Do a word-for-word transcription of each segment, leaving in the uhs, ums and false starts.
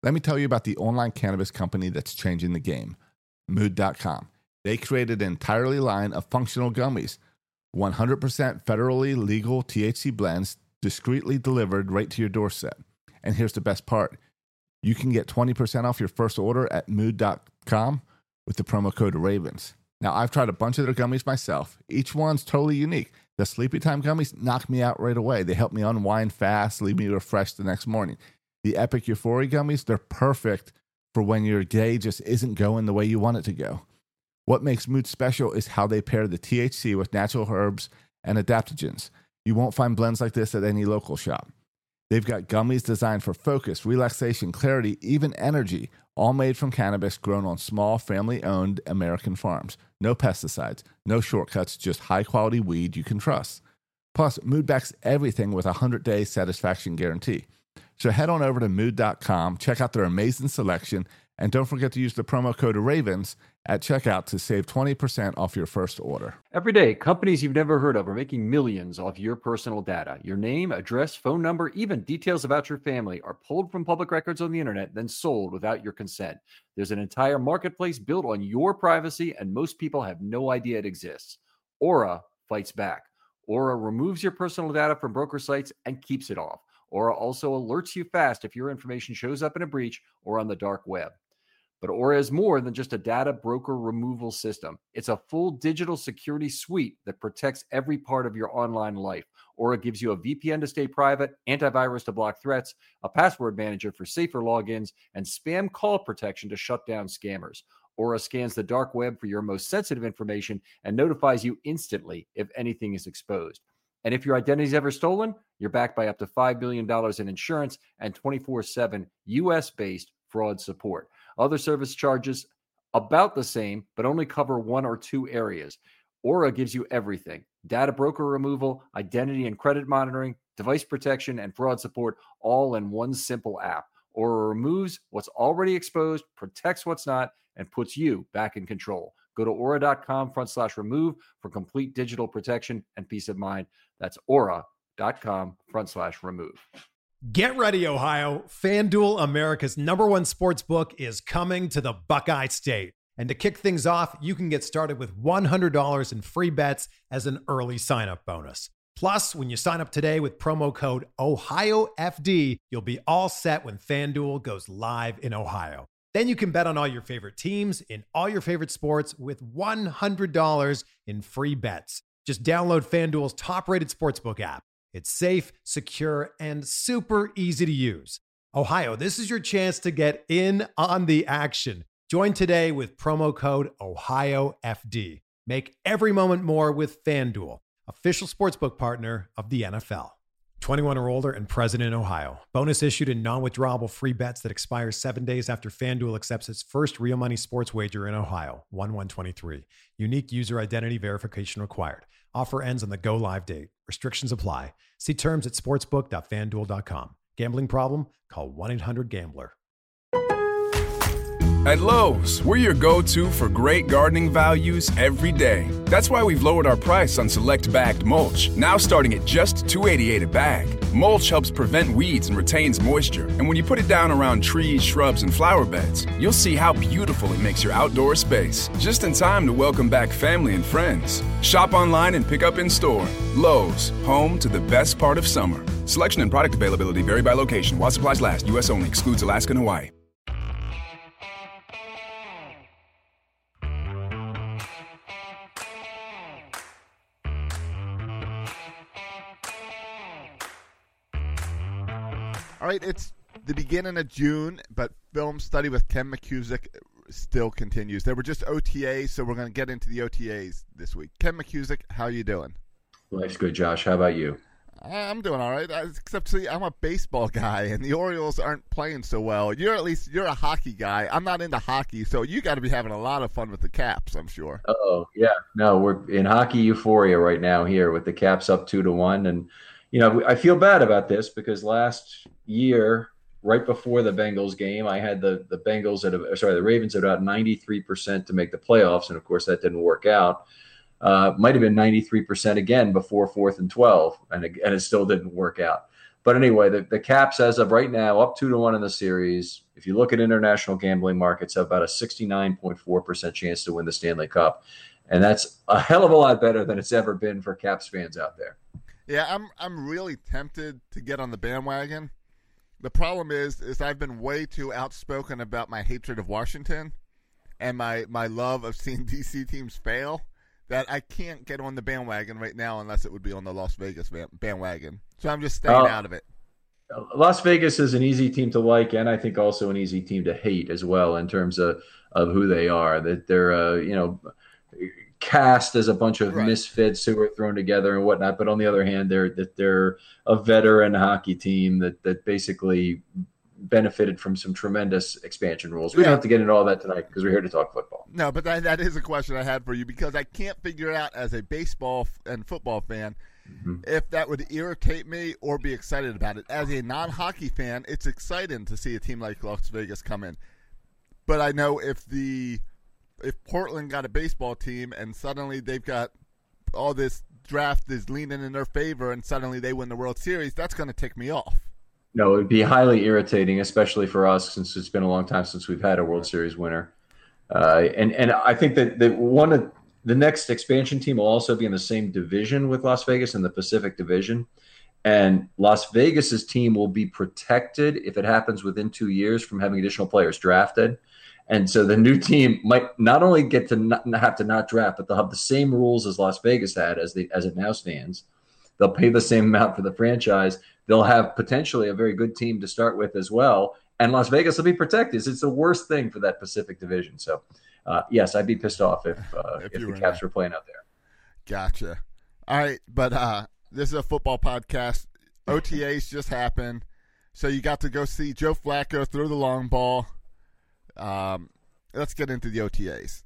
Let me tell you about the online cannabis company that's changing the game, mood dot com. They created an entirely line of functional gummies, one hundred percent federally legal T H C blends discreetly delivered right to your doorstep. And here's the best part. You can get twenty percent off your first order at mood dot com with the promo code RAVENS. Now, I've tried a bunch of their gummies myself. Each one's totally unique. The Sleepy Time gummies knock me out right away. They help me unwind fast, leave me refreshed the next morning. The Epic Euphoria gummies, they're perfect for when your day just isn't going the way you want it to go. What makes Mood special is how they pair the T H C with natural herbs and adaptogens. You won't find blends like this at any local shop. They've got gummies designed for focus, relaxation, clarity, even energy, all made from cannabis grown on small, family-owned American farms. No pesticides, no shortcuts, just high-quality weed you can trust. Plus, Mood backs everything with a hundred-day satisfaction guarantee. So head on over to mood dot com, check out their amazing selection, and don't forget to use the promo code RAVENS at checkout to save twenty percent off your first order. Every day, companies you've never heard of are making millions off your personal data. Your name, address, phone number, even details about your family are pulled from public records on the internet, then sold without your consent. There's an entire marketplace built on your privacy, and most people have no idea it exists. Aura fights back. Aura removes your personal data from broker sites and keeps it off. Aura also alerts you fast if your information shows up in a breach or on the dark web. But Aura is more than just a data broker removal system. It's a full digital security suite that protects every part of your online life. Aura gives you a V P N to stay private, antivirus to block threats, a password manager for safer logins, and spam call protection to shut down scammers. Aura scans the dark web for your most sensitive information and notifies you instantly if anything is exposed. And if your identity is ever stolen, you're backed by up to five billion dollars in insurance and twenty-four seven U S-based fraud support. Other service charges about the same, but only cover one or two areas. Aura gives you everything: data broker removal, identity and credit monitoring, device protection, and fraud support, all in one simple app. Aura removes what's already exposed, protects what's not, and puts you back in control. Go to aura.com front slash remove for complete digital protection and peace of mind. That's aura.com front slash remove. Get ready, Ohio. FanDuel, America's number one sports book, is coming to the Buckeye State. And to kick things off, you can get started with one hundred dollars in free bets as an early sign-up bonus. Plus, when you sign up today with promo code Ohio F D, you'll be all set when FanDuel goes live in Ohio. Then you can bet on all your favorite teams in all your favorite sports with one hundred dollars in free bets. Just download FanDuel's top-rated sportsbook app. It's safe, secure, and super easy to use. Ohio, this is your chance to get in on the action. Join today with promo code Ohio F D. Make every moment more with FanDuel, official sportsbook partner of the N F L. twenty-one or older and present in Ohio. Bonus issued in non-withdrawable free bets that expire seven days after FanDuel accepts its first real money sports wager in Ohio. one one twenty-three. Unique user identity verification required. Offer ends on the go live date. Restrictions apply. See terms at sportsbook dot fan duel dot com. Gambling problem? Call one eight hundred gambler. At Lowe's, we're your go-to for great gardening values every day. That's why we've lowered our price on select bagged mulch, now starting at just two dollars and eighty-eight cents a bag. Mulch helps prevent weeds and retains moisture. And when you put it down around trees, shrubs, and flower beds, you'll see how beautiful it makes your outdoor space. Just in time to welcome back family and friends. Shop online and pick up in store. Lowe's, home to the best part of summer. Selection and product availability vary by location. While supplies last, U S only. Excludes Alaska and Hawaii. All right, it's the beginning of June, but film study with Ken McCusick still continues. There were just O T As, so we're going to get into the O T As this week. Ken McCusick, how you doing? Life's good, Josh. How about you? I'm doing all right, except see, I'm a baseball guy, and the Orioles aren't playing so well. You're at least you're a hockey guy. I'm not into hockey, so you got to be having a lot of fun with the Caps, I'm sure. Oh yeah, no, we're in hockey euphoria right now here with the Caps up two to one, and you know I feel bad about this because last year, right before the Bengals game, I had the the Bengals at a, sorry the Ravens at about ninety-three percent to make the playoffs, and of course that didn't work out. Uh, might have been ninety-three percent again before fourth and twelve, and, and it still didn't work out. But anyway, the, the Caps, as of right now, up two to one in the series. If you look at international gambling markets, have about a sixty-nine point four percent chance to win the Stanley Cup. And that's a hell of a lot better than it's ever been for Caps fans out there. Yeah, I'm I'm really tempted to get on the bandwagon. The problem is, is I've been way too outspoken about my hatred of Washington and my, my love of seeing D C teams fail that I can't get on the bandwagon right now unless it would be on the Las Vegas bandwagon. So I'm just staying uh, out of it. Las Vegas is an easy team to like, and I think also an easy team to hate as well in terms of, of who they are. That they're, uh, you know, cast as a bunch of right. misfits who are thrown together and whatnot. But on the other hand, they're that they're a veteran hockey team that that basically benefited from some tremendous expansion rules. We yeah. don't have to get into all that tonight because we're here to talk football. No, but that, that is a question I had for you because I can't figure out as a baseball and football fan mm-hmm. if that would irritate me or be excited about it. As a non-hockey fan, it's exciting to see a team like Las Vegas come in. But I know if the if Portland got a baseball team and suddenly they've got all this draft is leaning in their favor and suddenly they win the World Series, that's going to tick me off. No, it would be highly irritating, especially for us, since it's been a long time since we've had a World Series winner. Uh, and and I think that, that one of the next expansion team will also be in the same division with Las Vegas in the Pacific Division. And Las Vegas's team will be protected if it happens within two years from having additional players drafted. And so the new team might not only get to not have to not draft, but they'll have the same rules as Las Vegas had as the as it now stands. They'll pay the same amount for the franchise. They'll have potentially a very good team to start with as well. And Las Vegas will be protected. It's the worst thing for that Pacific Division. So, uh, yes, I'd be pissed off if, uh, if, if the Caps were playing out there. Gotcha. All right, but uh, this is a football podcast. O T As just happened. So you got to go see Joe Flacco throw the long ball. Um, let's get into the O T As.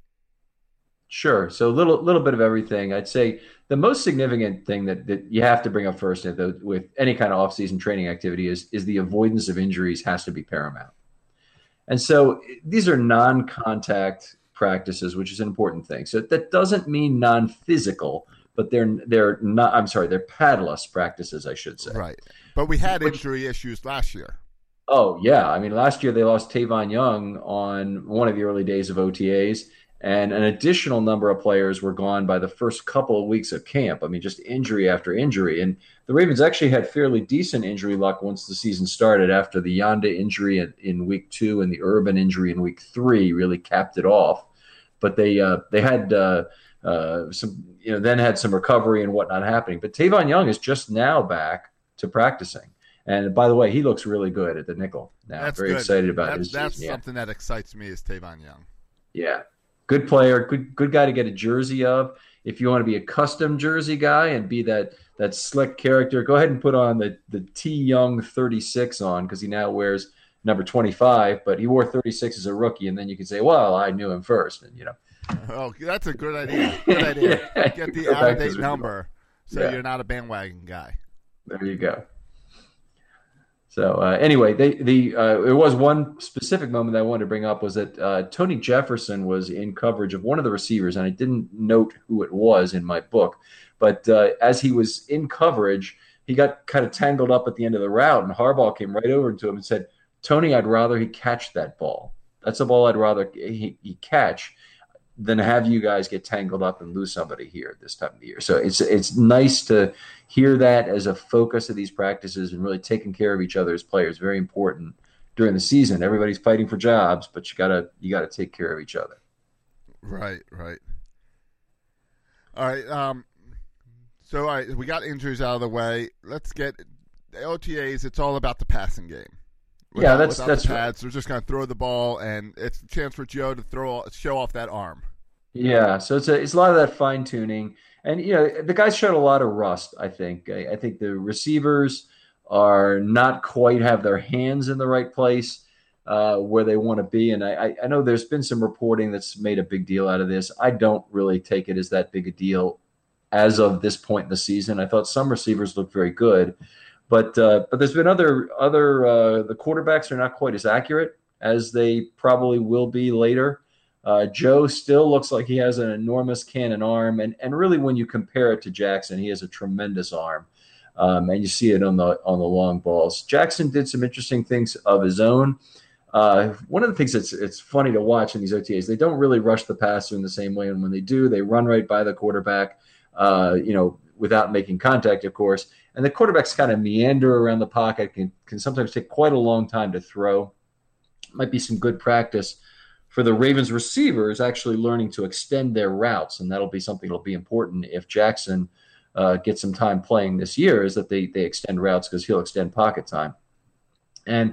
Sure. So a little little bit of everything. I'd say the most significant thing that, that you have to bring up first with any kind of off-season training activity is, is the avoidance of injuries has to be paramount. And so these are non-contact practices, which is an important thing. So that doesn't mean non-physical, but they're they're not. I'm sorry, they're padless practices, I should say. Right. But we had injury which, issues last year. Oh yeah, I mean last year they lost Tavon Young on one of the early days of O T As. And an additional number of players were gone by the first couple of weeks of camp. I mean, just injury after injury. And the Ravens actually had fairly decent injury luck once the season started after the Yanda injury in, in week two and the Urban injury in week three really capped it off. But they uh, they had uh, uh, some, you know, then had some recovery and whatnot happening. But Tavon Young is just now back to practicing. And by the way, he looks really good at the nickel now. That's Very good. excited about that's, his That's season. something yeah. that excites me is Tavon Young. Yeah. Good player, good good guy to get a jersey of. If you want to be a custom jersey guy and be that that slick character, go ahead and put on the, the T. Young thirty-six on because he now wears number twenty-five, but he wore thirty-six as a rookie, and then you can say, well, I knew him first. And you know. Oh, that's a good idea. Good idea. yeah. Get the out-of-date number so yeah. you're not a bandwagon guy. There you go. So uh, anyway, they, the uh, there was one specific moment that I wanted to bring up was that uh, Tony Jefferson was in coverage of one of the receivers, and I didn't note who it was in my book. But uh, as he was in coverage, he got kind of tangled up at the end of the route, and Harbaugh came right over to him and said, Tony, I'd rather he catch that ball. That's a ball I'd rather he, he catch than have you guys get tangled up and lose somebody here this time of the year. So it's it's nice to hear that as a focus of these practices and really taking care of each other as players. Very important during the season. Everybody's fighting for jobs, but you gotta you gotta take care of each other. Right, right. All right. Um. So all right, we got injuries out of the way. Let's get the O T As. It's all about the passing game. Without, yeah, that's that's the pads. Right. They're just going to throw the ball, and it's a chance for Joe to throw show off that arm. Yeah, so it's a it's a lot of that fine tuning, and you know the guys showed a lot of rust. I think I, I think the receivers are not quite have their hands in the right place uh, where they want to be, and I I know there's been some reporting that's made a big deal out of this. I don't really take it as that big a deal as of this point in the season. I thought some receivers looked very good. But uh, but there's been other other uh, the quarterbacks are not quite as accurate as they probably will be later. Uh, Joe still looks like he has an enormous cannon arm, and and really when you compare it to Jackson, he has a tremendous arm. Um, and you see it on the on the long balls. Jackson did some interesting things of his own. Uh, one of the things that's it's funny to watch in these O T As, they don't really rush the passer in the same way, and when they do, they run right by the quarterback, uh, you know, without making contact, of course. And the quarterbacks kind of meander around the pocket, can can sometimes take quite a long time to throw. Might be some good practice for the Ravens receivers actually learning to extend their routes, and that'll be something that'll be important if Jackson uh, gets some time playing this year, is that they they extend routes because he'll extend pocket time. And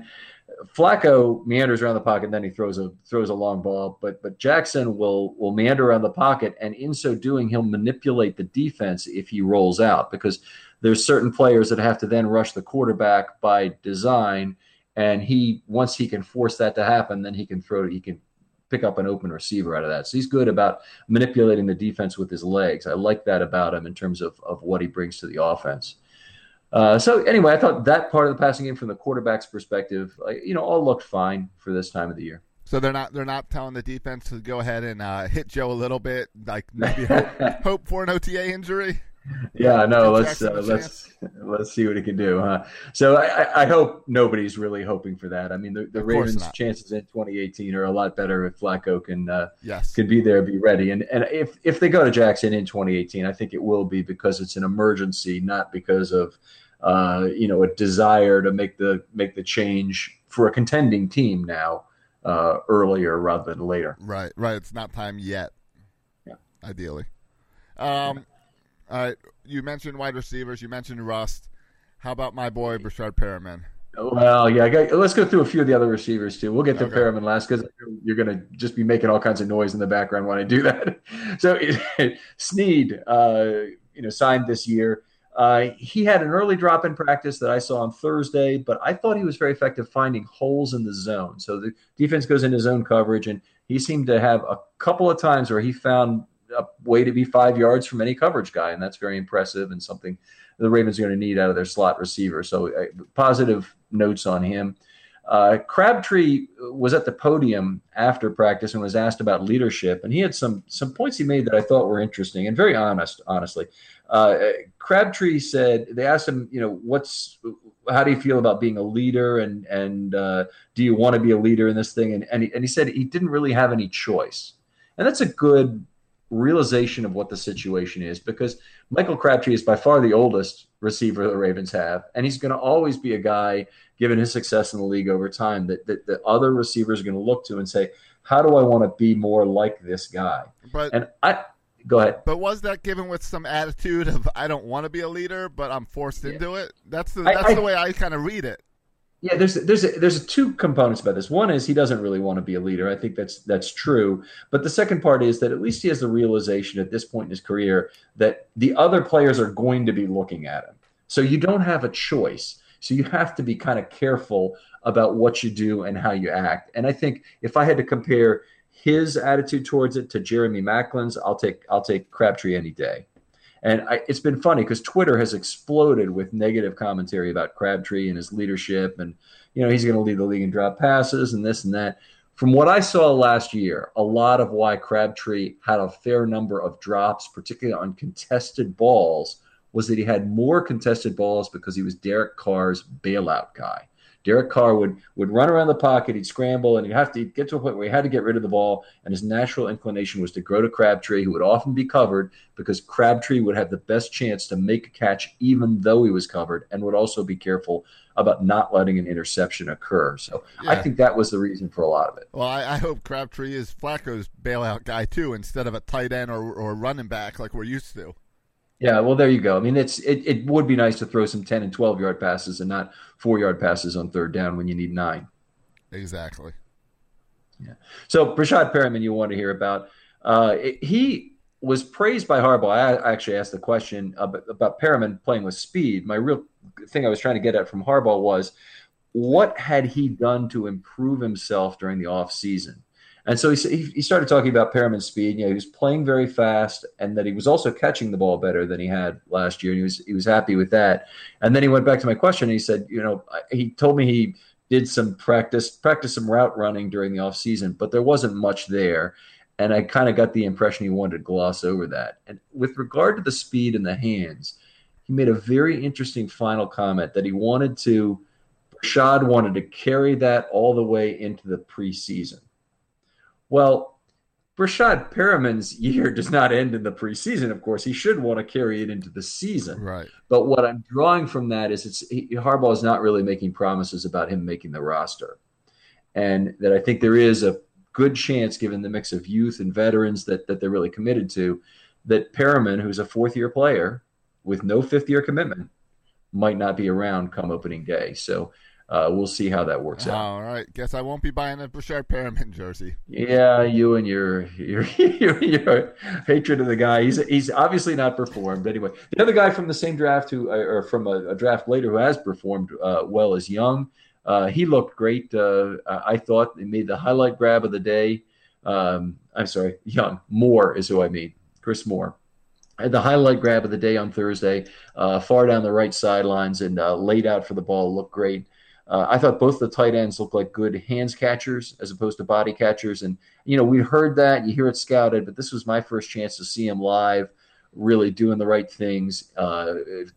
Flacco meanders around the pocket, and then he throws a throws a long ball. But but Jackson will will meander around the pocket, and in so doing, he'll manipulate the defense if he rolls out, because there's certain players that have to then rush the quarterback by design. And he once he can force that to happen, then he can throw he can pick up an open receiver out of that. So he's good about manipulating the defense with his legs. I like that about him in terms of of what he brings to the offense. Uh, so anyway, I thought that part of the passing game from the quarterback's perspective, uh, you know, all looked fine for this time of the year. So they're not they're not telling the defense to go ahead and uh, hit Joe a little bit, like maybe hope, hope for an O T A injury. Yeah, no, let's uh, let's let's see what he can do, huh? So I, I hope nobody's really hoping for that. I mean, the, the Ravens' chances in twenty eighteen are a lot better if Flacco can uh, yes. can be there, be ready. And and if if they go to Jackson in twenty eighteen, I think it will be because it's an emergency, not because of uh, you know a desire to make the make the change for a contending team now uh, earlier rather than later. Right, right. It's not time yet. Yeah, ideally. Um. Yeah. All right, you mentioned wide receivers. You mentioned Rust. How about my boy, Breshad Perriman? Well, yeah, let's go through a few of the other receivers, too. We'll get to okay. Perriman last because you're going to just be making all kinds of noise in the background when I do that. So Snead, uh, you know, signed this year. Uh, he had an early drop in practice that I saw on Thursday, but I thought he was very effective finding holes in the zone. So the defense goes into zone coverage, and he seemed to have a couple of times where he found a way to be five yards from any coverage guy, and that's very impressive and something the Ravens are going to need out of their slot receiver. So uh, positive notes on him. Uh, Crabtree was at the podium after practice and was asked about leadership, and he had some some points he made that I thought were interesting and very honest, honestly. Uh, Crabtree said, they asked him, you know, what's how do you feel about being a leader, and and uh, do you want to be a leader in this thing? And and he, and he said he didn't really have any choice, and that's a good realization of what the situation is, because Michael Crabtree is by far the oldest receiver the Ravens have, and he's going to always be a guy, given his success in the league over time, that, that the other receivers are going to look to and say, how do I want to be more like this guy? But and I go ahead. But was that given with some attitude of I don't want to be a leader, but I'm forced yeah. into it? That's the that's I, the way I kind of read it. Yeah, there's there's a, there's a two components about this. One is he doesn't really want to be a leader. I think that's that's true. But the second part is that at least he has the realization at this point in his career that the other players are going to be looking at him. So you don't have a choice. So you have to be kind of careful about what you do and how you act. And I think if I had to compare his attitude towards it to Jeremy Maclin's, I'll take I'll take Crabtree any day. And I, it's been funny because Twitter has exploded with negative commentary about Crabtree and his leadership. And, you know, he's going to lead the league in drop passes and this and that. From what I saw last year, a lot of why Crabtree had a fair number of drops, particularly on contested balls, was that he had more contested balls because he was Derek Carr's bailout guy. Derek Carr would would run around the pocket, he'd scramble, and he'd have to get to a point where he had to get rid of the ball, and his natural inclination was to grow to Crabtree, who would often be covered because Crabtree would have the best chance to make a catch even though he was covered, and would also be careful about not letting an interception occur. So yeah. I think that was the reason for a lot of it. Well, I, I hope Crabtree is Flacco's bailout guy too, instead of a tight end or, or running back like we're used to. Yeah, well, there you go. I mean, it's it, it would be nice to throw some ten and twelve-yard passes and not four-yard passes on third down when you need nine. Exactly. Yeah. So, Breshad Perriman, you want to hear about. Uh, it, he was praised by Harbaugh. I actually asked the question about, about Perriman playing with speed. My real thing I was trying to get at from Harbaugh was, what had he done to improve himself during the offseason? And so he he started talking about Perriman's speed. You know, he was playing very fast, and that he was also catching the ball better than he had last year. And he was he was happy with that. And then he went back to my question, and he said, you know, he told me he did some practice, practice some route running during the offseason, but there wasn't much there. And I kind of got the impression he wanted to gloss over that. And with regard to the speed in the hands, he made a very interesting final comment that he wanted to, Brashad wanted to carry that all the way into the preseason. Well, Brashad Perriman's year does not end in the preseason, of course. He should want to carry it into the season. Right. But what I'm drawing from that is it's he, Harbaugh is not really making promises about him making the roster. And that I think there is a good chance, given the mix of youth and veterans that, that they're really committed to, that Perriman, who's a fourth-year player with no fifth-year commitment, might not be around come opening day. So Uh, we'll see how that works out. All right. Guess I won't be buying a Brashad Perriman jersey. Yeah, you and your your, your your hatred of the guy. He's he's obviously not performed. Anyway, the other guy from the same draft who, or from a, a draft later, who has performed uh, well is Young. Uh, he looked great. Uh, I thought he made the highlight grab of the day. Um, I'm sorry, Young. Moore is who I mean. Chris Moore. Had the highlight grab of the day on Thursday, uh, far down the right sidelines and uh, laid out for the ball. Looked great. Uh, I thought both the tight ends looked like good hands catchers as opposed to body catchers. And, you know, we heard that, you hear it scouted, but this was my first chance to see him live, really doing the right things. Uh,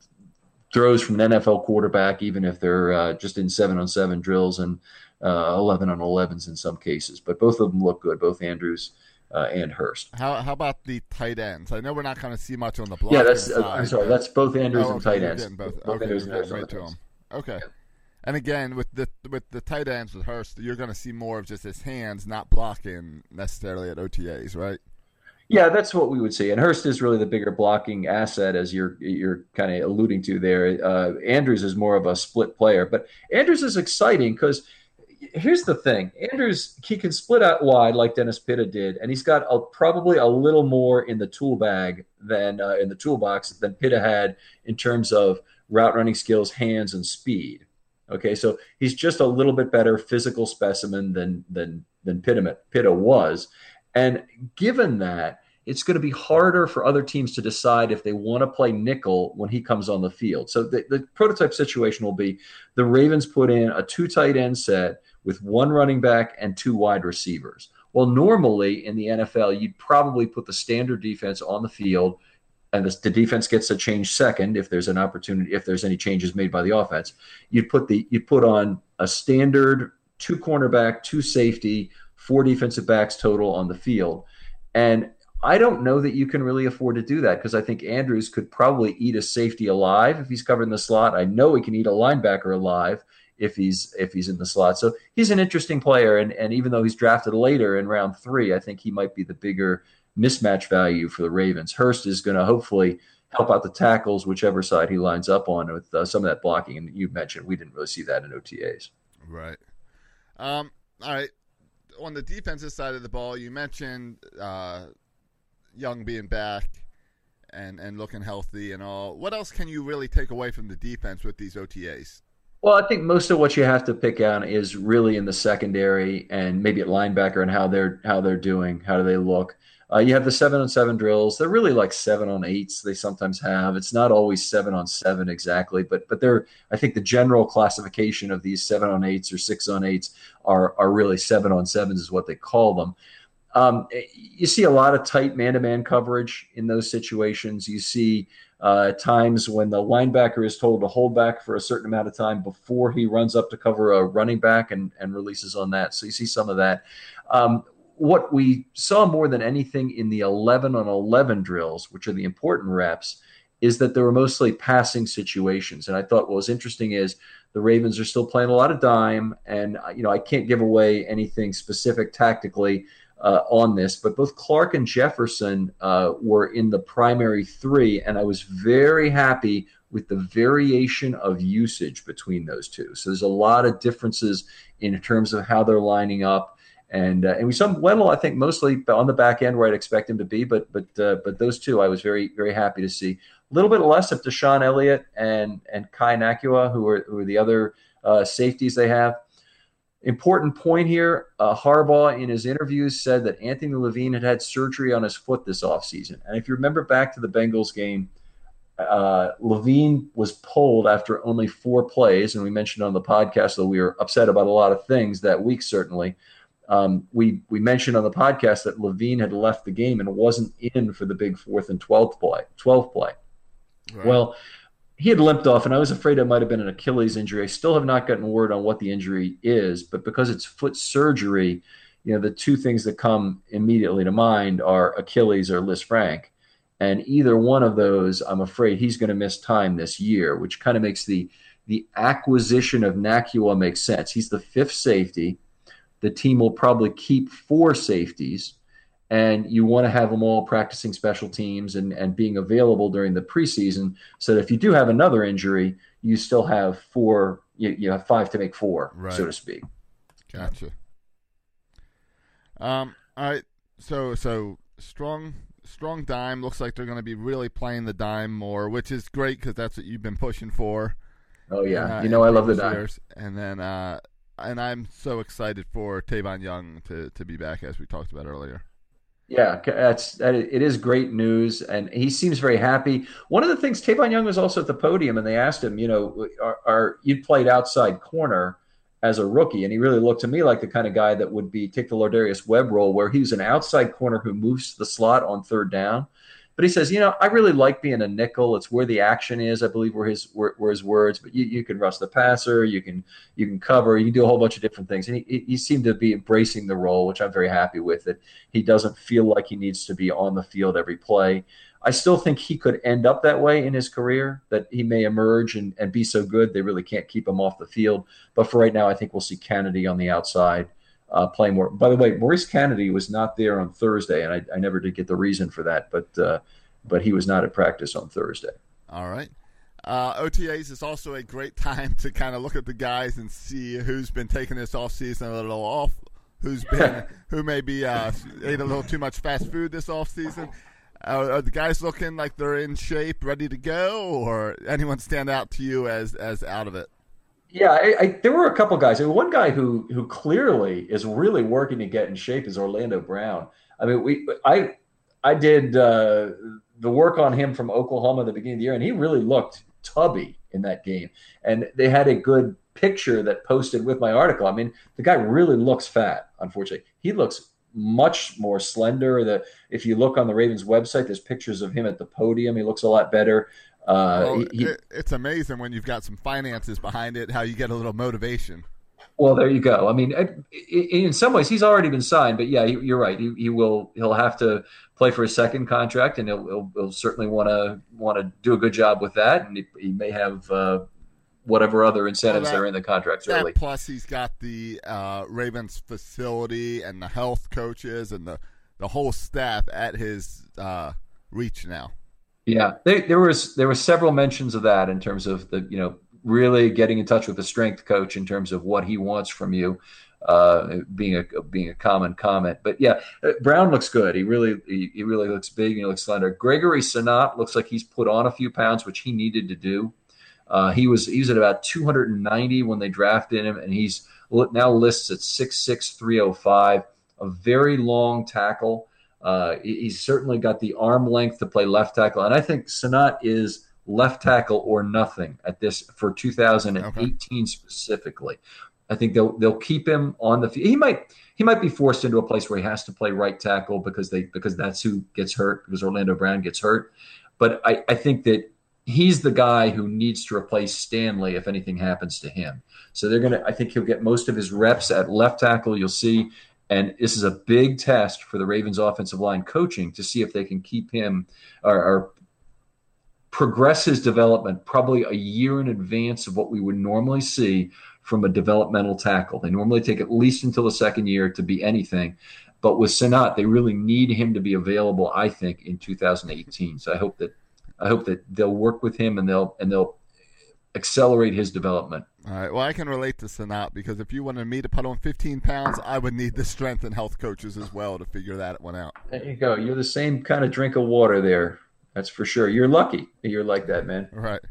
throws from an N F L quarterback, even if they're uh, just in seven on seven drills and uh, eleven on elevens in some cases. But both of them look good, both Andrews uh, and Hurst. How how about the tight ends? I know we're not going to see much on the block. Yeah, that's, uh, I'm sorry, that's both Andrews oh, and okay, tight ends. Both, both okay, Andrews you're and getting right Hurst. to them. Okay. And again, with the with the tight ends with Hurst, you're going to see more of just his hands, not blocking necessarily at O T As, right? Yeah, that's what we would see. And Hurst is really the bigger blocking asset, as you're you're kind of alluding to there. Uh, Andrews is more of a split player, but Andrews is exciting because here's the thing: Andrews, he can split out wide like Dennis Pitta did, and he's got a, probably a little more in the tool bag than uh, in the toolbox than Pitta had in terms of route running skills, hands, and speed. Okay, so he's just a little bit better physical specimen than than than Pitta, Pitta was. And given that, it's going to be harder for other teams to decide if they want to play nickel when he comes on the field. So the, the prototype situation will be the Ravens put in a two tight end set with one running back and two wide receivers. Well, normally in the N F L, you'd probably put the standard defense on the field, and the, the defense gets to change second if there's an opportunity, if there's any changes made by the offense. You'd put the you put on a standard two cornerback, two safety, four defensive backs total on the field. And I don't know that you can really afford to do that because I think Andrews could probably eat a safety alive if he's covering the slot. I know he can eat a linebacker alive if he's if he's in the slot. So he's an interesting player, and, and even though he's drafted later in round three, I think he might be the bigger mismatch value for the Ravens. Hurst is going to hopefully help out the tackles, whichever side he lines up on with uh, some of that blocking. And you mentioned we didn't really see that in O T As. Right. Um, all right. On the defensive side of the ball, you mentioned uh, Young being back and, and looking healthy and all. What else can you really take away from the defense with these O T As? Well, I think most of what you have to pick out is really in the secondary and maybe at linebacker and how they're how they're doing, how do they look. Uh, you have the seven on seven drills. They're really like seven on eights. They sometimes have. It's not always seven on seven exactly, but but they're. I think the general classification of these seven on eights or six on eights are are really seven on sevens is what they call them. Um, you see a lot of tight man-to-man coverage in those situations. You see uh, times when the linebacker is told to hold back for a certain amount of time before he runs up to cover a running back and and releases on that. So you see some of that. Um, What we saw more than anything in the eleven on eleven drills, which are the important reps, is that they were mostly passing situations. And I thought what was interesting is the Ravens are still playing a lot of dime. And, you know, I can't give away anything specific tactically uh, on this, but both Clark and Jefferson uh, were in the primary three. And I was very happy with the variation of usage between those two. So there's a lot of differences in terms of how they're lining up. And uh, and we saw Weddle, I think, mostly on the back end where I'd expect him to be, but but uh, but those two I was very very happy to see. A little bit less of Deshaun Elliott and and Kai Nakua, who are who are the other uh, safeties they have. Important point here: uh, Harbaugh in his interviews said that Anthony Levine had had surgery on his foot this offseason. And if you remember back to the Bengals game, uh, Levine was pulled after only four plays, and we mentioned on the podcast that we were upset about a lot of things that week, certainly. Um, we we mentioned on the podcast that Levine had left the game and wasn't in for the big fourth and twelfth play. twelfth play. Right. Well, he had limped off, and I was afraid it might have been an Achilles injury. I still have not gotten word on what the injury is, but because it's foot surgery, you know, the two things that come immediately to mind are Achilles or Lisfranc. And either one of those, I'm afraid he's going to miss time this year, which kind of makes the the acquisition of Nacua make sense. He's the fifth safety. The team will probably keep four safeties, and you want to have them all practicing special teams and, and being available during the preseason so that if you do have another injury, you still have four, you, you have five to make four, right, so to speak. Gotcha. Um, all right. So, so strong, strong dime. Looks like they're going to be really playing the dime more, which is great because that's what you've been pushing for. Oh yeah, uh, you know I love the dime. Years. And then, uh, and I'm so excited for Tavon Young to to be back, as we talked about earlier. Yeah, that's that. It is great news, and he seems very happy. One of the things, Tavon Young was also at the podium, and they asked him, you know, are, are you played outside corner as a rookie, and he really looked to me like the kind of guy that would be take the Lardarius Webb role, where he's an outside corner who moves to the slot on third down. But he says, you know, I really like being a nickel. It's where the action is, I believe, were his were, were his words. But you, you can rush the passer, you can you can cover, you can do a whole bunch of different things. And he, he seemed to be embracing the role, which I'm very happy with. That he doesn't feel like he needs to be on the field every play. I still think he could end up that way in his career, that he may emerge and, and be so good they really can't keep him off the field. But for right now, I think we'll see Kennedy on the outside uh, playing more. By the way, Maurice Kennedy was not there on Thursday, and I, I never did get the reason for that, but uh, but he was not at practice on Thursday. All right. Uh, O T As is also a great time to kind of look at the guys and see who's been taking this offseason a little off, who's been who maybe uh, ate a little too much fast food this offseason. Uh, are the guys looking like they're in shape, ready to go, or anyone stand out to you as as out of it? Yeah, I, I, there were a couple guys. One guy who who clearly is really working to get in shape is Orlando Brown. I mean, we I I did uh, the work on him from Oklahoma at the beginning of the year, and he really looked tubby in that game. And they had a good picture that posted with my article. I mean, the guy really looks fat. Unfortunately, he looks much more slender. The if you look on the Ravens website, there's pictures of him at the podium. He looks a lot better. Uh, well, he, it, it's amazing when you've got some finances behind it, how you get a little motivation. Well, there you go. I mean, in some ways, he's already been signed, but yeah, you're right. He, he will. He'll have to play for a second contract, and he'll, he'll, he'll certainly want to want to do a good job with that. And he, he may have uh, whatever other incentives well, that, are in the contracts early. Plus, he's got the uh, Ravens facility and the health coaches and the, the whole staff at his uh, reach now. Yeah, there, there was there were several mentions of that in terms of the you know really getting in touch with the strength coach in terms of what he wants from you, uh, being a being a common comment. But yeah, Brown looks good. He really he, he really looks big and he looks slender. Gregory Sanat looks like he's put on a few pounds, which he needed to do. Uh, he was he was at about two hundred ninety when they drafted him, and he's now lists at six six, three oh five, a very long tackle. Uh, he's certainly got the arm length to play left tackle, and I think Sanat is left tackle or nothing at this for two thousand eighteen okay. specifically. I think they'll they'll keep him on the field. He might he might be forced into a place where he has to play right tackle because they because that's who gets hurt because Orlando Brown gets hurt. But I, I think that he's the guy who needs to replace Stanley if anything happens to him. So they're gonna I think he'll get most of his reps at left tackle. You'll see. And this is a big test for the Ravens offensive line coaching to see if they can keep him or, or progress his development probably a year in advance of what we would normally see from a developmental tackle. They normally take at least until the second year to be anything. But with Sanat, they really need him to be available, I think, in two thousand eighteen. So I hope that I hope that they'll work with him and they'll and they'll accelerate his development. All right. Well, I can relate to Sanat because if you wanted me to put on fifteen pounds, I would need the strength and health coaches as well to figure that one out. There you go. You're the same kind of drink of water there. That's for sure. You're lucky you're like that, man. Right.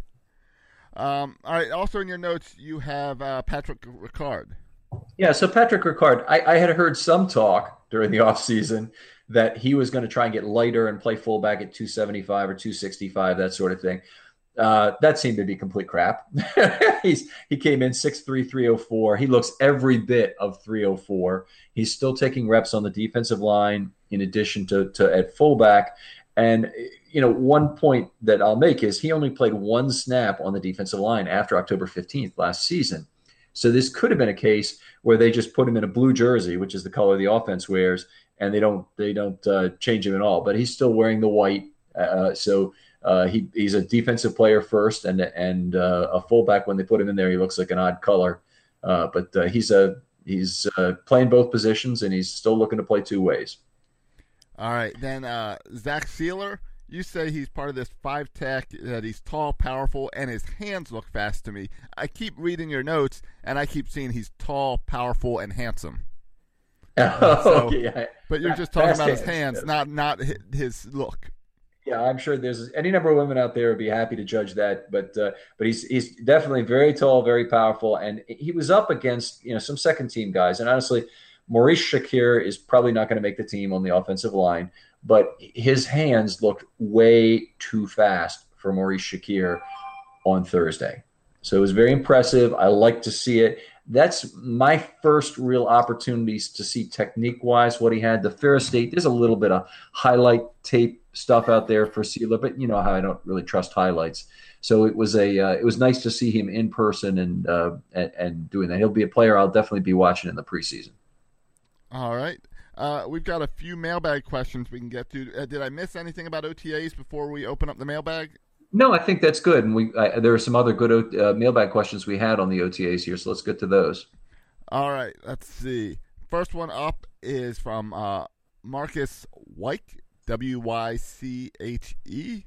Um, all right. Also in your notes, you have uh, Patrick Ricard. Yeah. So Patrick Ricard, I, I had heard some talk during the offseason that he was going to try and get lighter and play fullback at two seventy-five or two sixty-five, that sort of thing. Uh, that seemed to be complete crap. He's he came in six three, three oh four. He looks every bit of three oh four. He's still taking reps on the defensive line in addition to, to at fullback. And you know, one point that I'll make is he only played one snap on the defensive line after October fifteenth last season. So this could have been a case where they just put him in a blue jersey, which is the color the offense wears, and they don't they don't uh, change him at all. But he's still wearing the white. Uh, so uh, he he's a defensive player first, and and uh, a fullback. When they put him in there, he looks like an odd color. Uh, but uh, he's a he's uh, playing both positions, and he's still looking to play two ways. All right, then uh, Zach Sealer. You say he's part of this five tech, that he's tall, powerful, and his hands look fast to me. I keep reading your notes, and I keep seeing he's tall, powerful, and handsome. Oh, so, okay. But you're just talking fast about his hands, hands, yes. not not his look. Yeah, I'm sure there's any number of women out there would be happy to judge that, but uh, but he's he's definitely very tall, very powerful, and he was up against you know some second team guys, and honestly, Maurice Shakir is probably not going to make the team on the offensive line. But his hands looked way too fast for Maurice Shakir on Thursday. So it was very impressive. I like to see it. That's my first real opportunities to see technique-wise what he had. The Ferris State, there's a little bit of highlight tape stuff out there for Sealer, but you know how I don't really trust highlights. So it was a uh, it was nice to see him in person and, uh, and and doing that. He'll be a player I'll definitely be watching in the preseason. All right. Uh, we've got a few mailbag questions we can get to. Uh, did I miss anything about O T As before we open up the mailbag? No, I think that's good. And we I, there are some other good uh, mailbag questions we had on the O T As here, so let's get to those. All right, let's see. First one up is from uh, Marcus Wyche, W Y C H E.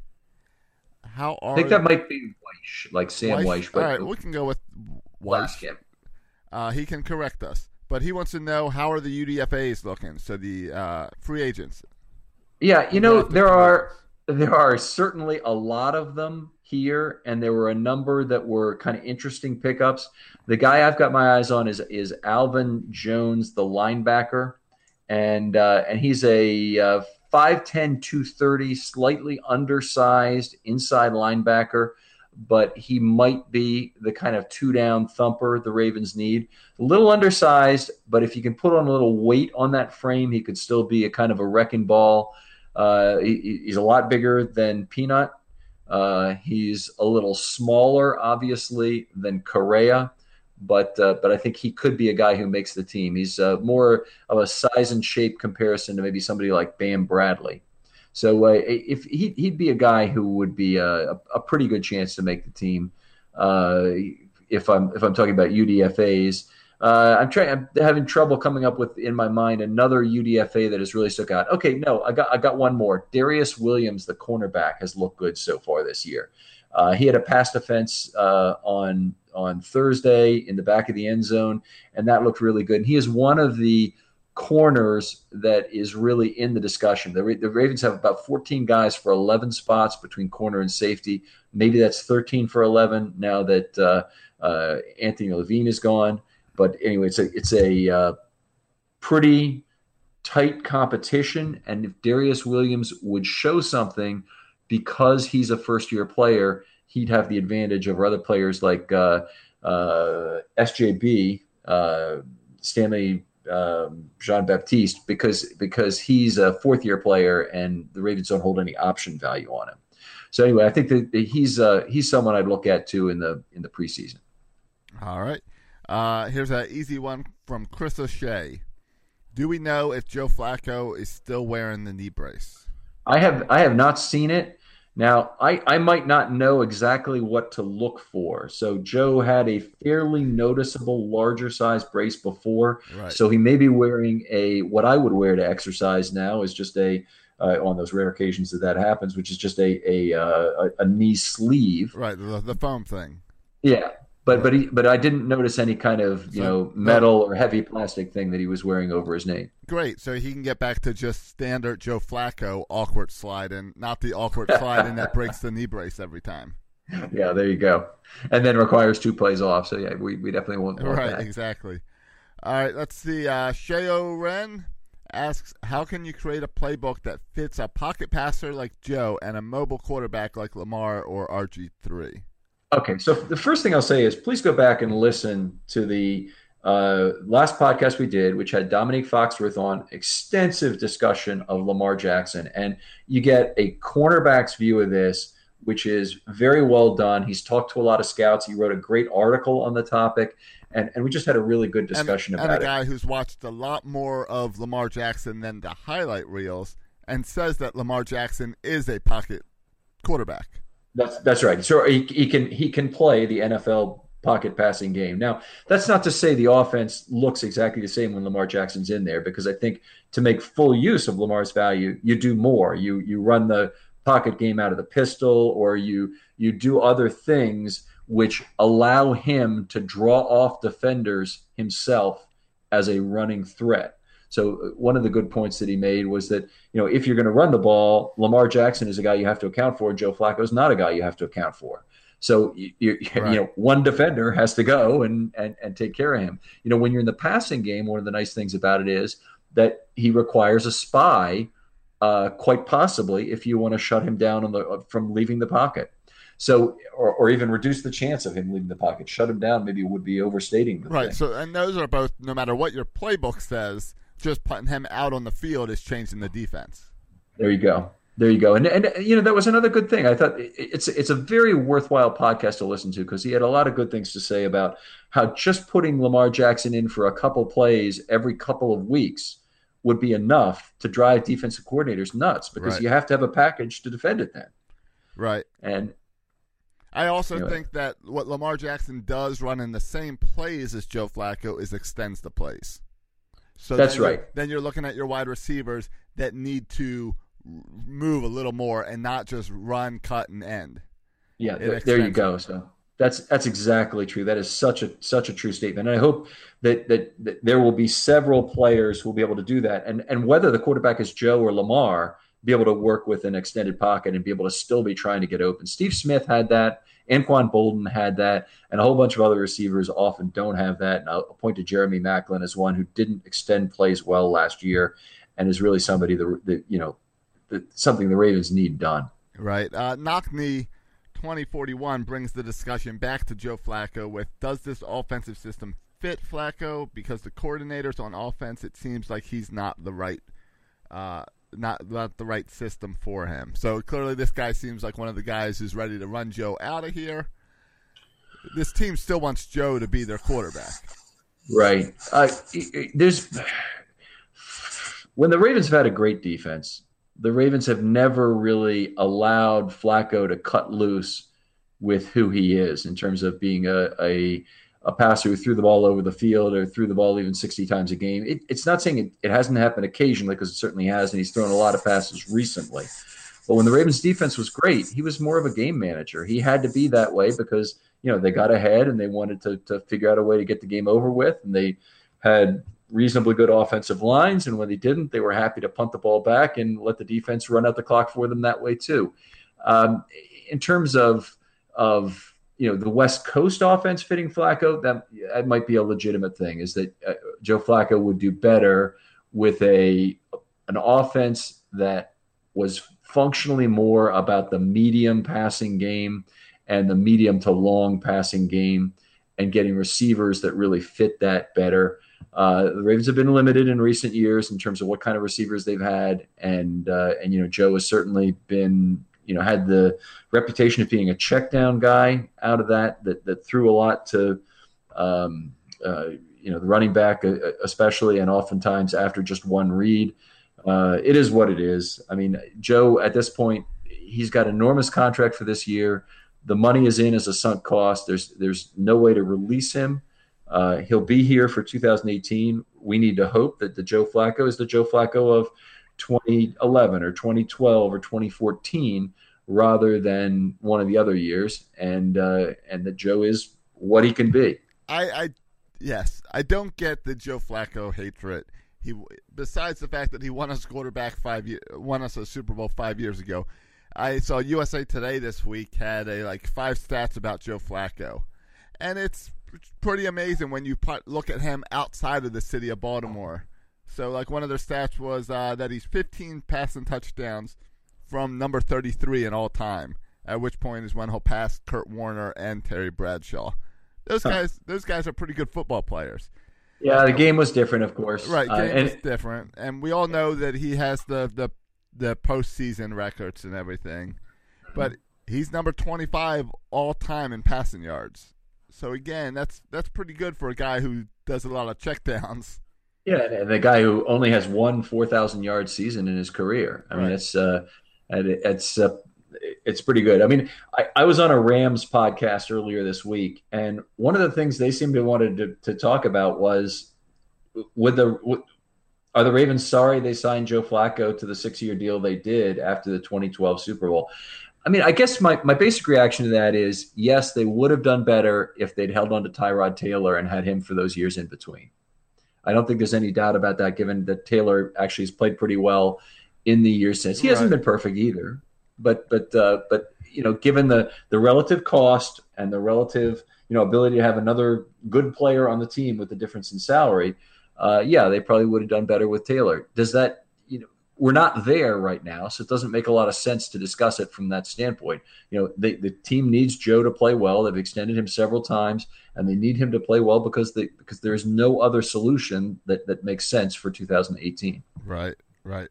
How are I think that might be Weish, like Sam Weish. All right, we can go with Weish. Him. Uh, he can correct us. But he wants to know, how are the U D F As looking? So the uh, free agents. Yeah, you know, there are there are certainly a lot of them here, and there were a number that were kind of interesting pickups. The guy I've got my eyes on is is Alvin Jones, the linebacker, and uh, and he's a uh, five ten, two thirty, slightly undersized inside linebacker, but he might be the kind of two-down thumper the Ravens need. A little undersized, but if you can put on a little weight on that frame, he could still be a kind of a wrecking ball. Uh, he, he's a lot bigger than Peanut. Uh, he's a little smaller, obviously, than Correa, but uh, but I think he could be a guy who makes the team. He's uh, more of a size and shape comparison to maybe somebody like Bam Bradley. So uh, if he, he'd be a guy who would be a, a pretty good chance to make the team. Uh, if I'm if I'm talking about U D F As, uh, I'm trying. I'm having trouble coming up with in my mind another U D F A that has really stuck out. Okay, no, I got I got one more. Darius Williams, the cornerback, has looked good so far this year. Uh, he had a pass defense uh, on on Thursday in the back of the end zone, and that looked really good. And he is one of the corners that is really in the discussion. The, the Ravens have about fourteen guys for eleven spots between corner and safety. Maybe that's thirteen for eleven now that uh, uh, Anthony Levine is gone. But anyway, it's a it's a uh, pretty tight competition. And if Darius Williams would show something because he's a first-year player, he'd have the advantage over other players like uh, uh, S J B, uh, Stanley Um, Jean-Baptiste, because because he's a fourth year player and the Ravens don't hold any option value on him. So anyway, I think that he's uh, he's someone I'd look at too in the in the preseason. All right, uh, here's an easy one from Chris O'Shea. Do we know if Joe Flacco is still wearing the knee brace? I have I have not seen it. Now, I, I might not know exactly what to look for. So Joe had a fairly noticeable larger size brace before. Right. So he may be wearing a what I would wear to exercise now is just a uh, on those rare occasions that that happens, which is just a a uh, a, a knee sleeve. Right, the, the foam thing. Yeah. But but he, but I didn't notice any kind of you so, know metal or heavy plastic thing that he was wearing over his knee. Great, so he can get back to just standard Joe Flacco awkward sliding, not the awkward sliding that breaks the knee brace every time. Yeah, there you go, and then requires two plays off. So yeah, we, we definitely won't want right, that. Exactly. All right, let's see. Uh, Sheo Ren asks, how can you create a playbook that fits a pocket passer like Joe and a mobile quarterback like Lamar or R G three? Okay, so the first thing I'll say is please go back and listen to the uh, last podcast we did, which had Dominique Foxworth on, extensive discussion of Lamar Jackson. And you get a cornerback's view of this, which is very well done. He's talked to a lot of scouts. He wrote a great article on the topic. And, and we just had a really good discussion and, about it. And a guy it. who's watched a lot more of Lamar Jackson than the highlight reels and says that Lamar Jackson is a pocket quarterback. That's that's right. So he, he can he can play the N F L pocket passing game. Now, that's not to say the offense looks exactly the same when Lamar Jackson's in there, because I think to make full use of Lamar's value, you do more. You you run the pocket game out of the pistol, or you you do other things which allow him to draw off defenders himself as a running threat. So one of the good points that he made was that, you know, if you're going to run the ball, Lamar Jackson is a guy you have to account for. Joe Flacco is not a guy you have to account for. So, you, you, right. you know, one defender has to go and, and, and take care of him. You know, when you're in the passing game, one of the nice things about it is that he requires a spy, uh, quite possibly, if you want to shut him down on the from leaving the pocket. So, or, or even reduce the chance of him leaving the pocket. Shut him down maybe would be overstating the right. thing. So, and those are both, no matter what your playbook says, just putting him out on the field is changing the defense. There you go. There you go. And, and you know, that was another good thing. I thought it's it's a very worthwhile podcast to listen to, because he had a lot of good things to say about how just putting Lamar Jackson in for a couple plays every couple of weeks would be enough to drive defensive coordinators nuts, because right. you have to have a package to defend it then. Right. And I also anyway. think that what Lamar Jackson does run in the same plays as Joe Flacco is extends the plays. So that's then right. You're, then you're looking at your wide receivers that need to move a little more and not just run, cut, and end. Yeah, there, there you go. So that's that's exactly true. That is such a such a true statement. And I hope that, that that there will be several players who will be able to do that. And and whether the quarterback is Joe or Lamar, be able to work with an extended pocket and be able to still be trying to get open. Steve Smith had that. Anquan Bolden had that, and a whole bunch of other receivers often don't have that. And I'll point to Jeremy Maclin as one who didn't extend plays well last year, and is really somebody that, that you know, that something the Ravens need done. Right. Uh, Knockney twenty forty-one brings the discussion back to Joe Flacco with, does this offensive system fit Flacco? Because the coordinators on offense, it seems like he's not the right uh, not, not the right system for him. So clearly this guy seems like one of the guys who's ready to run Joe out of here. This team still wants Joe to be their quarterback. Right. Uh, there's when the Ravens have had a great defense, the Ravens have never really allowed Flacco to cut loose with who he is in terms of being a, a, a passer who threw the ball over the field or threw the ball even sixty times a game. It, it's not saying it, it hasn't happened occasionally, because it certainly has, and he's thrown a lot of passes recently. But when the Ravens defense was great, he was more of a game manager. He had to be that way because, you know, they got ahead and they wanted to, to figure out a way to get the game over with, and they had reasonably good offensive lines, and when they didn't, they were happy to punt the ball back and let the defense run out the clock for them that way too. Um, in terms of of you know the West Coast offense fitting Flacco, that, that might be a legitimate thing. Is that uh, Joe Flacco would do better with a an offense that was functionally more about the medium passing game and the medium to long passing game, and getting receivers that really fit that better. Uh, the Ravens have been limited in recent years in terms of what kind of receivers they've had, and uh, and you know Joe has certainly been you know had the reputation of being a check down guy out of that that that threw a lot to um, uh, you know the running back especially, and oftentimes after just one read. Uh, it is what it is. I mean, Joe at this point, he's got an enormous contract for this year. The money is in as a sunk cost. There's there's no way to release him. Uh, he'll be here for two thousand eighteen. We need to hope that the Joe Flacco is the Joe Flacco of twenty eleven or twenty twelve or twenty fourteen, rather than one of the other years, and uh, and that Joe is what he can be. I, I yes, I don't get the Joe Flacco hatred. He, besides the fact that he won us quarterback five year, won us a Super Bowl five years ago. I saw U S A Today this week had a like five stats about Joe Flacco, and it's pretty amazing when you put, look at him outside of the city of Baltimore. So, like, one of their stats was uh, that he's fifteen passing touchdowns from number thirty-three in all time. At which point is when he'll pass Kurt Warner and Terry Bradshaw. Those huh. guys, those guys are pretty good football players. Yeah, the game was different, of course. Right, game uh, and, was different, and we all know that he has the the the postseason records and everything, but he's number twenty-five all time in passing yards. So again, that's that's pretty good for a guy who does a lot of checkdowns. Yeah, and the guy who only has one four thousand yard season in his career. I mean, Right. it's uh, it's uh, it's pretty good. I mean, I, I was on a Rams podcast earlier this week, and one of the things they seemed to wanted to, to talk about was would the would, are the Ravens sorry they signed Joe Flacco to the six year deal they did after the twenty twelve Super Bowl? I mean, I guess my, my basic reaction to that is yes, they would have done better if they'd held on to Tyrod Taylor and had him for those years in between. I don't think there's any doubt about that, given that Taylor actually has played pretty well in the years since. He hasn't Right. been perfect either, but but uh, but you know, given the the relative cost and the relative you know ability to have another good player on the team with the difference in salary, uh, yeah, they probably would have done better with Taylor. Does that you know? We're not there right now, so it doesn't make a lot of sense to discuss it from that standpoint. You know, they, the team needs Joe to play well. They've extended him several times, and they need him to play well because they, because there's no other solution that, that makes sense for two thousand eighteen. Right, right.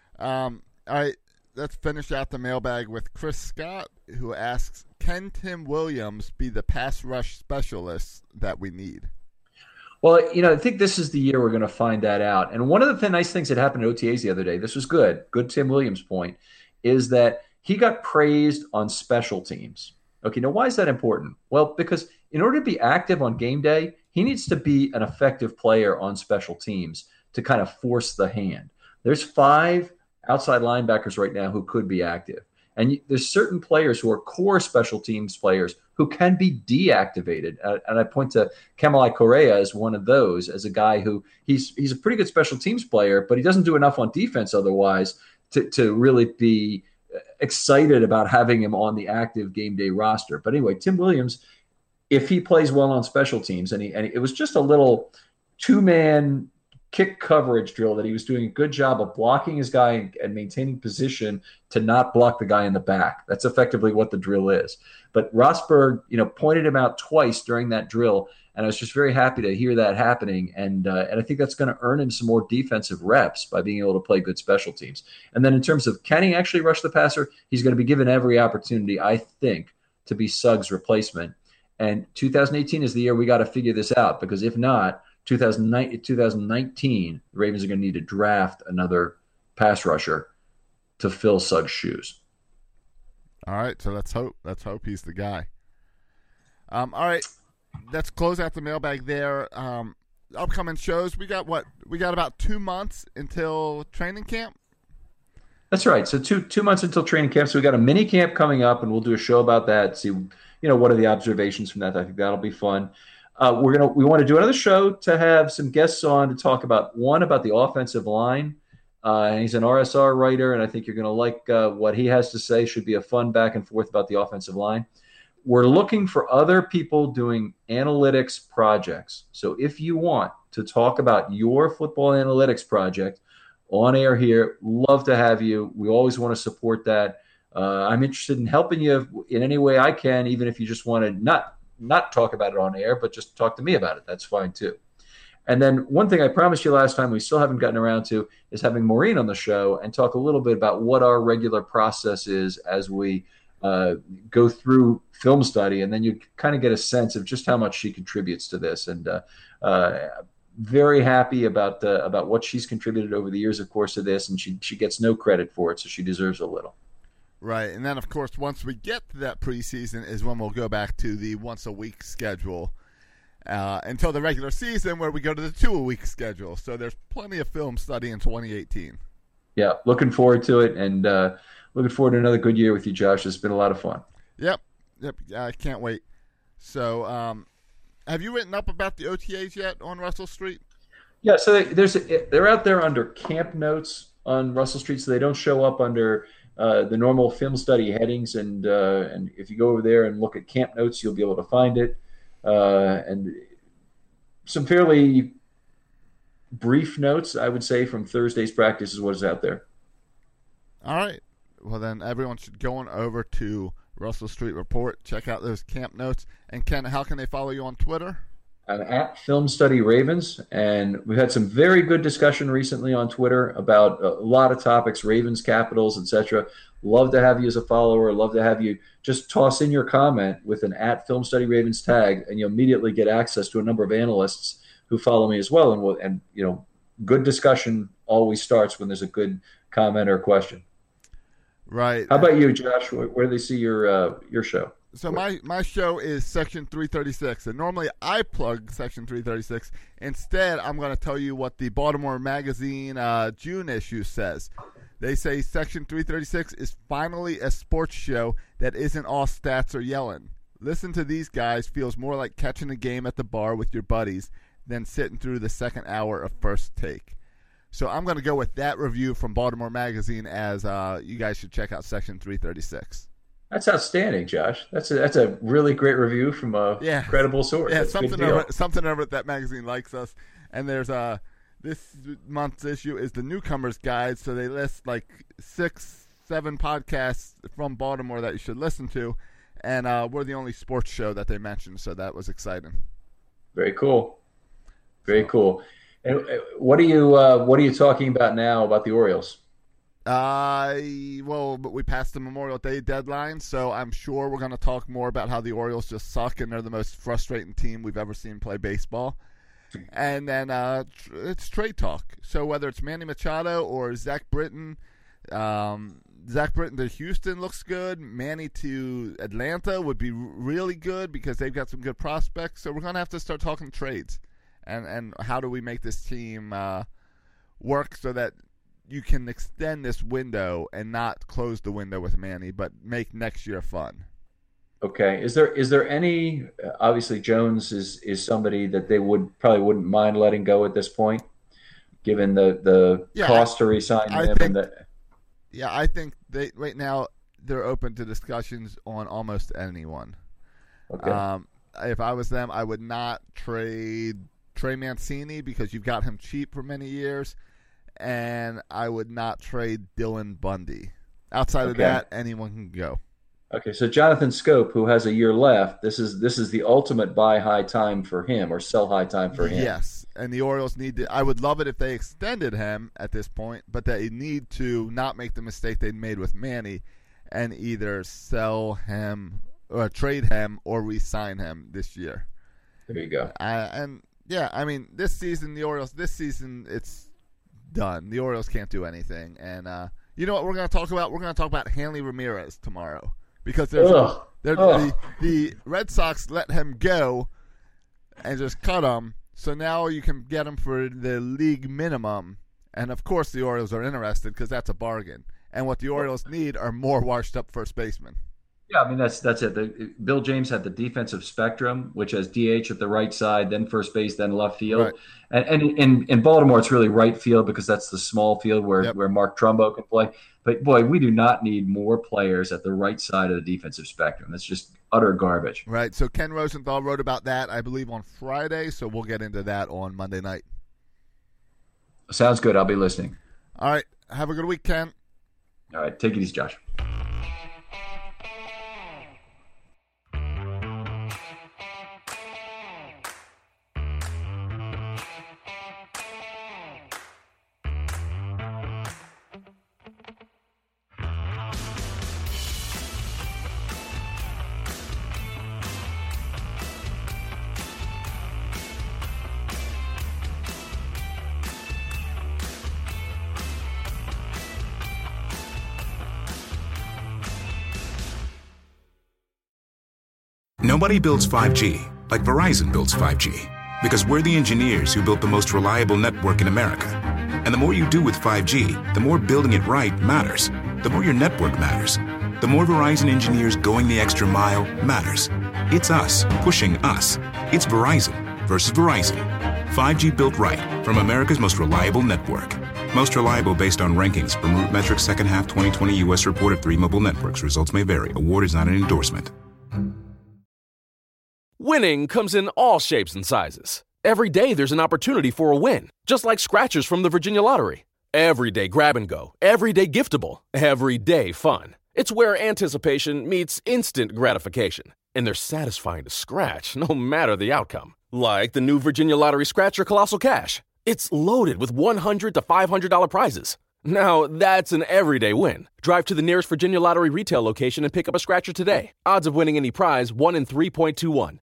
Um, all right, let's finish out the mailbag with Chris Scott, who asks, can Tim Williams be the pass rush specialist that we need? Well, you know, I think this is the year we're going to find that out. And one of the th- nice things that happened at O T As the other day, this was good, good Tim Williams point, is that he got praised on special teams. Okay, now why is that important? Well, because in order to be active on game day, he needs to be an effective player on special teams to kind of force the hand. There's five outside linebackers right now who could be active. And there's certain players who are core special teams players who can be deactivated. Uh, and I point to Kamalai Correa as one of those, as a guy who he's he's a pretty good special teams player, but he doesn't do enough on defense otherwise to, to really be excited about having him on the active game day roster. But anyway, Tim Williams, if he plays well on special teams, and, he, and it was just a little two-man kick coverage drill that he was doing a good job of blocking his guy and, and maintaining position to not block the guy in the back. That's effectively what the drill is. But Rosberg, you know, pointed him out twice during that drill, and I was just very happy to hear that happening. And uh, and I think that's going to earn him some more defensive reps by being able to play good special teams. And then in terms of can he actually rush the passer, he's going to be given every opportunity, I think, to be Suggs' replacement. And two thousand eighteen is the year we got to figure this out, because if not, two thousand nineteen, the Ravens are going to need to draft another pass rusher to fill Suggs' shoes. All right, so let's hope. Let's hope he's the guy. Um, all right, let's close out the mailbag there. Um, upcoming shows, we got what? We got about two months until training camp. That's right. So two two months until training camp. So we got a mini camp coming up, and we'll do a show about that. See, you know, what are the observations from that? I think that'll be fun. Uh, we're gonna we want to do another show to have some guests on to talk about one about the offensive line. Uh, he's an R S R writer, and I think you're going to like uh, what he has to say. Should be a fun back and forth about the offensive line. We're looking for other people doing analytics projects. So if you want to talk about your football analytics project on air here, love to have you. We always want to support that. Uh, I'm interested in helping you in any way I can, even if you just want to not not talk about it on air, but just talk to me about it. That's fine too. And then one thing I promised you last time we still haven't gotten around to is having Maureen on the show and talk a little bit about what our regular process is as we uh, go through film study. And then you kind of get a sense of just how much she contributes to this. And uh, uh, very happy about uh, about what she's contributed over the years, of course, to this. And she, she gets no credit for it, so she deserves a little. Right, and then, of course, once we get to that preseason is when we'll go back to the once-a-week schedule uh, until the regular season, where we go to the two-a-week schedule. So there's plenty of film study in twenty eighteen. Yeah, looking forward to it, and uh, looking forward to another good year with you, Josh. It's been a lot of fun. Yep, yep, I can't wait. So um, have you written up about the O T As yet on Russell Street? Yeah, so they, there's they're out there under camp notes on Russell Street, so they don't show up under Uh, the normal film study headings, and uh, and if you go over there and look at camp notes, you'll be able to find it. Uh, and some fairly brief notes, I would say, from Thursday's practice is what is out there. All right. Well, then everyone should go on over to Russell Street Report, check out those camp notes. And Ken, how can they follow you on Twitter? I'm at Film Study Ravens, and we've had some very good discussion recently on Twitter about a lot of topics, Ravens, Capitals, et cetera. Love to have you as a follower. Love to have you just toss in your comment with an at Film Study Ravens tag, and you'll immediately get access to a number of analysts who follow me as well. And we'll, and you know, good discussion always starts when there's a good comment or question. Right. How about you, Josh? Where, where do they see your uh, your show? So my, my show is Section three thirty-six, and normally I plug Section three thirty-six. Instead, I'm going to tell you what the Baltimore Magazine uh, June issue says. They say Section three thirty-six is finally a sports show that isn't all stats or yelling. Listen to these guys feels more like catching a game at the bar with your buddies than sitting through the second hour of First Take. So I'm going to go with that review from Baltimore Magazine as uh, you guys should check out Section three thirty-six. That's outstanding, Josh. That's a, that's a really great review from a yeah. credible source. Yeah, that's something over, something over at that magazine likes us. And there's uh, this month's issue is the Newcomers Guide. So they list like six, seven podcasts from Baltimore that you should listen to. And uh, we're the only sports show that they mentioned. So that was exciting. Very cool. Very so. cool. And what are you uh, what are you talking about now about the Orioles? Uh, well, we passed the Memorial Day deadline, so I'm sure we're going to talk more about how the Orioles just suck and they're the most frustrating team we've ever seen play baseball. And then uh, it's trade talk. So whether it's Manny Machado or Zach Britton, um, Zach Britton to Houston looks good. Manny to Atlanta would be really good because they've got some good prospects. So we're going to have to start talking trades. And, and how do we make this team uh, work so that you can extend this window and not close the window with Manny, but make next year fun. Okay. Is there is there any? Obviously, Jones is is somebody that they would probably wouldn't mind letting go at this point, given the the yeah, cost to re-sign I him. Think, and the, yeah, I think they right now they're open to discussions on almost anyone. Okay. Um, if I was them, I would not trade Trey Mancini because you've got him cheap for many years. And I would not trade Dylan Bundy. Outside okay. of that, anyone can go. Okay, so Jonathan Scope, who has a year left, this is this is the ultimate buy high time for him or sell high time for him. Yes, and the Orioles need to. I would love it if they extended him at this point, but they need to not make the mistake they made with Manny and either sell him or trade him or re-sign him this year. There you go. Uh, and yeah, I mean, this season the Orioles. This season it's. Done. The Orioles can't do anything. And uh, you know what we're going to talk about? We're going to talk about Hanley Ramirez tomorrow. Because there's, Ugh. there's Ugh. the, the Red Sox let him go and just cut him. So now you can get him for the league minimum. And, of course, the Orioles are interested because that's a bargain. And what the Orioles need are more washed-up first basemen. Yeah, I mean, that's that's it. The, Bill James had the defensive spectrum, which has D H at the right side, then first base, then left field. Right. And, and in, in Baltimore, it's really right field because that's the small field where, yep. where Mark Trumbo can play. But, boy, we do not need more players at the right side of the defensive spectrum. That's just utter garbage. Right. So Ken Rosenthal wrote about that, I believe, on Friday. So we'll get into that on Monday night. Sounds good. I'll be listening. All right. Have a good week, Ken. All right. Take it easy, Josh. Nobody builds five G like Verizon builds five G because we're the engineers who built the most reliable network in America. And the more you do with five G, the more building it right matters. The more your network matters. The more Verizon engineers going the extra mile matters. It's us pushing us. It's Verizon versus Verizon. five G built right from America's most reliable network. Most reliable based on rankings from RootMetrics second half twenty twenty U S report of three mobile networks. Results may vary. Award is not an endorsement. Winning comes in all shapes and sizes. Every day there's an opportunity for a win, just like scratchers from the Virginia Lottery. Everyday grab and go, everyday giftable, everyday fun. It's where anticipation meets instant gratification, and they're satisfying to scratch no matter the outcome. Like the new Virginia Lottery Scratcher Colossal Cash. It's loaded with one hundred to five hundred dollars prizes. Now, that's an everyday win. Drive to the nearest Virginia Lottery retail location and pick up a scratcher today. Odds of winning any prize, one in three point two one.